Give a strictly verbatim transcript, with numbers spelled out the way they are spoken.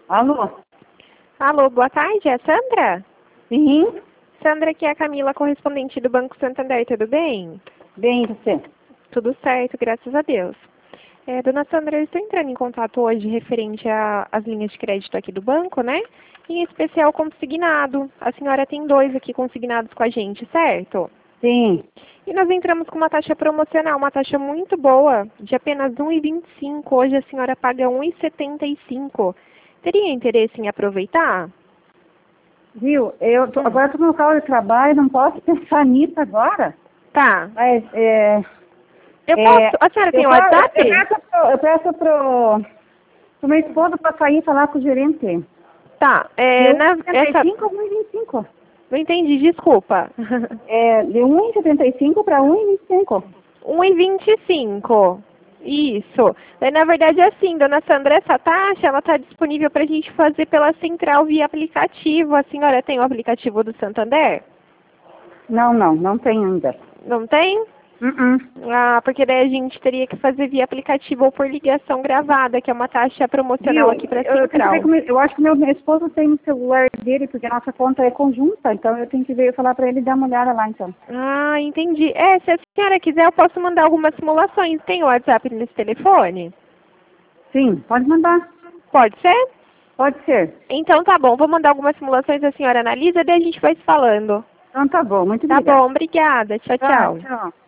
Alô? Alô, boa tarde, é a Sandra? Sim? Sandra, aqui é a Camila, correspondente do Banco Santander, tudo bem? Bem, você? Tudo certo, graças a Deus. É, dona Sandra, eu estou entrando em contato hoje referente às linhas de crédito aqui do banco, né? Em especial consignado. A senhora tem dois aqui consignados com a gente, certo? Sim. E nós entramos com uma taxa promocional, uma taxa muito boa, de apenas um vírgula vinte e cinco. Hoje a senhora paga um vírgula setenta e cinco. Teria interesse em aproveitar? Viu? Eu tô, Hum. agora estou no local de trabalho, não posso pensar nisso agora. Tá. Mas, é... Eu é posso. A senhora eu, tem o fa- eu, WhatsApp? eu peço pro, eu peço pro, pro meu esposo para sair e falar com o gerente. Tá. De É, na, essa... um vírgula setenta e cinco a um vírgula vinte e cinco. Não entendi, desculpa. É, de um vírgula setenta e cinco para um vírgula vinte e cinco. um vírgula vinte e cinco. Isso. Daí, na verdade, é assim, dona Sandra, essa taxa, ela está disponível para a gente fazer pela central via aplicativo. A senhora tem o aplicativo do Santander? Não, não, não tem ainda. Não tem? Uh-uh. Ah, porque daí a gente teria que fazer via aplicativo ou por ligação gravada, que é uma taxa promocional Viu? aqui para a Eu, eu tenho que ver central. com meu, eu acho que meu, meu esposo tem no celular dele, porque a nossa conta é conjunta, então eu tenho que ver falar para ele dar uma olhada lá, então. Ah, entendi. É, se a senhora quiser, eu posso mandar algumas simulações. Tem o WhatsApp nesse telefone? Sim, pode mandar. Pode ser? Pode ser. Então tá bom, vou mandar algumas simulações, a senhora analisa, daí a gente vai se falando. Então tá bom, muito Tá obrigada. bom, obrigada. Tchau, Tá, tchau. tchau.